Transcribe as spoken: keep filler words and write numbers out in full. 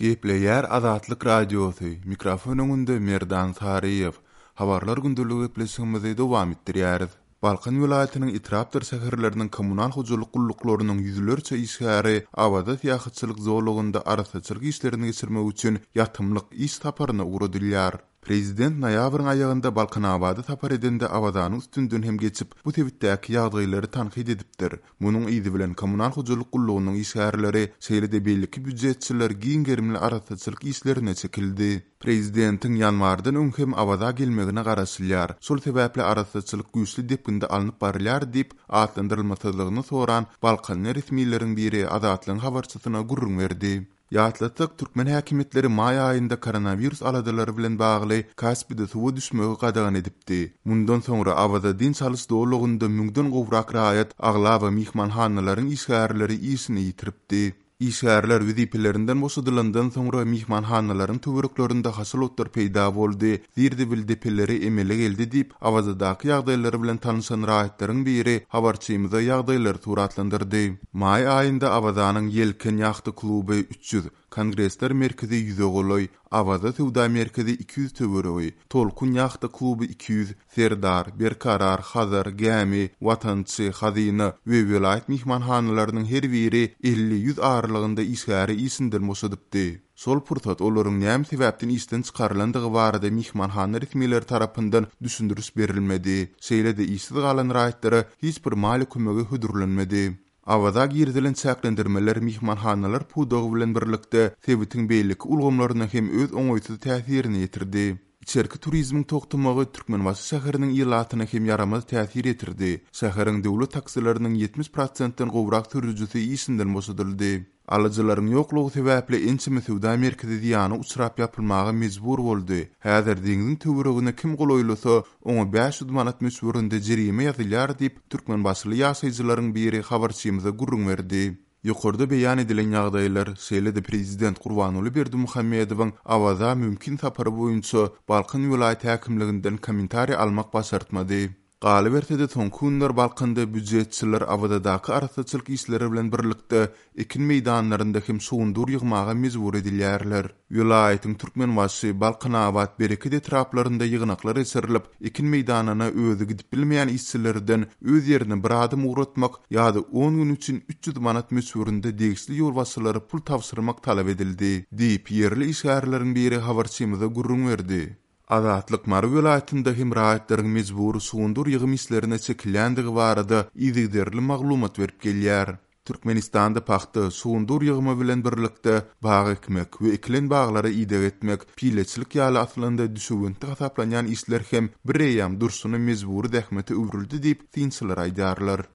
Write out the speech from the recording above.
Gepleyer Azatlyk Radiosu. Mikrofon öňünde Merdan Sariýew. Habarlar gündüligi bileşigimizi dowam etdirýäris. Balkan vilayatynyň Itrapdyr şäherleriniň kommunal hujuluk gulluklarının yüzlerçe işgäri awada ýahyçylyk zorlugynda arasaçylyk işlerini geçirmek üçin ýatymlyk iş taparyna uğradylýar. Prezident noýabryň aýagynda Balkanabady tapar edende awadaň üstünden hem geçip bu tebitdäki ýagdaýlary tanqid edipdir. Munyň ýygy bilen kommunal hujuluk gullugynyň işgärleri şeýlede belli büdjetçiler giň gerimli arasaçylyk işlerine çekildi. Prezidentiň ýanwardan öň hem awada gelmegine garaşylýar. Şol sebäple arasaçylyk güýçli depinde alınıp barylýar diýip atlandyrylmasyzlygyny soran Balkan resmiýetleriň biri Azatlyň habarçysyna gurrun berdi. Ýatlatyk türkmen häkimetleri may aýynda koronavirus aladylary bilen bagly Kaspide suwa düşmegi gadagan edipdi. Mundan soňra awada din çalyş dowlugynda müňden gowrak raýat aglaba mihmanhanalaryň işgärleri işini ýitiripdi. İşgärler wezipelerinden boşadylandan soňra mihmanhanalaryň töwereklerinde hasylatlar peýda boldy. Zirde bildipeleri emele geldi diýip awazadaky ýagdaýlary bilen tanışan raýatlaryň biri habarçymyza ýagdaýlary suratlandyrdy. May aýynda awazanyň Yelken ýagty kluby üç ýüz, Kongresler merkezi yüz ogloy, Awaza Sowda merkezi iki yüz töwereği, Tolkun ýagty kluby iki yüz, Serdar, Berkarar, Hazar, Gämi, Watançy, Hazyna we vilayat mihmanhanalarynyň her biri elli yüz aralygynda işgäri işinden boşadypdy. Sol pursat olaryň näme sebäpden işden çykarlandygy barada mihmanhana resmiýetleri tarapyndan düşündürüş berilmedi. Şeýlede işsiz galan raýatlary hiç bir mali kömegi hödürlenmedi. Awada girdilen çäklendirmeler mihmanhanalar pudogy bilen birlikde sebitiň beýleki ulgamlaryna hem öz oňoýsuz täsirini ýetirdi. İçerki turizmiň toktumagy Türkmenbaşy şäheriniň ýylatyna hem yaramaz täsir etirdi. Şäheriň dowlat taksileriniň ýetmiş prosentden gowrak sürüjüsi işinden boşadyldy. Alyjylaryň ýoklugy sebäple ençime Sowda merkezi ýany uçrap ýapylmagy mejbur boldy. Häzir deňiziň töweregine kim golaýlasa, oňa beş yüz manat meşgurynda jerime ýazylýar diýip Türkmenbaşyly ýaşaýjylaryň biri habarçymyza gurrun berdi. Ýokarda beýan edilen ýagdaýlar şeýlede prezident Gurbanuly Berdimuhammedowyň Awaza mümkin tapary boýunça Balkan vilayaty häkimliginden kommentariýa almak başartmady. Galy bertede soň kunlar Balkanda büdjetçiler awadaky arasaçylyk işleri bilen birlikde ekin meýdanlarynda hem suwundur ýygmaga mejbur edilýärler. Vilayatyň Türkmenbaşy, Balkanabad, Bereket etraplarynda ýygnaklar eserilip, ekin meýdanyna özü gidip bilmeýän işçilerden öz ýerine bir adam uğratmak ýa-da on gün üçin üç yüz manat meşgurynda degişli ýol basalary pul tapşyrmak talap edildi, diýip ýerli işgärleriň biri habarçymyza gurrun berdi. Azatlyk Mar vilayatynda hem raýatlaryň mejbur suwundur ýygym işlerine çekilendigi barada ýygderli maglumat berip gelýär. Türkmenistanda paxta suwundur ýygymy bilen birlikde bag ekmek we eklen baglary ýydyk etmek, pileçilik ýaly aslynda düşüwünti hasaplanýan işler hem bir ýam dursuny mejbur dähmeti öwrüldi diýip tinçiler aýdarlar.